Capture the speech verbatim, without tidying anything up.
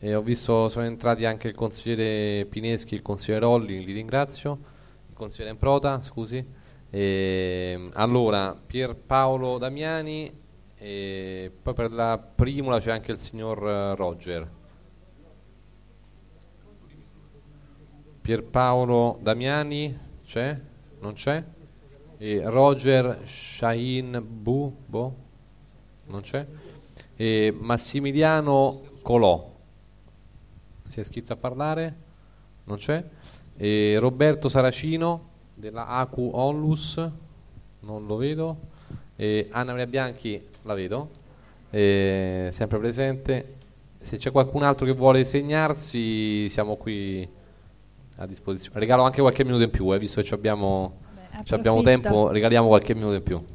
E ho visto sono entrati anche il consigliere Pineschi e il consigliere Rolli, li ringrazio. Il consigliere Improta, scusi. E, allora, Pierpaolo Damiani e poi per la primula c'è anche il signor eh, Roger. Pierpaolo Damiani c'è? Non c'è? E Roger Shahin Bu, boh, non c'è? E Massimiliano Colò si è iscritto a parlare? Non c'è? E Roberto Saracino della A Q Onlus, non lo vedo. E Anna Maria Bianchi la vedo, e sempre presente. Se c'è qualcun altro che vuole segnarsi, siamo qui a disposizione. Regalo anche qualche minuto in più, eh, visto che ci abbiamo, Beh, ci abbiamo approfitta. tempo, regaliamo qualche minuto in più.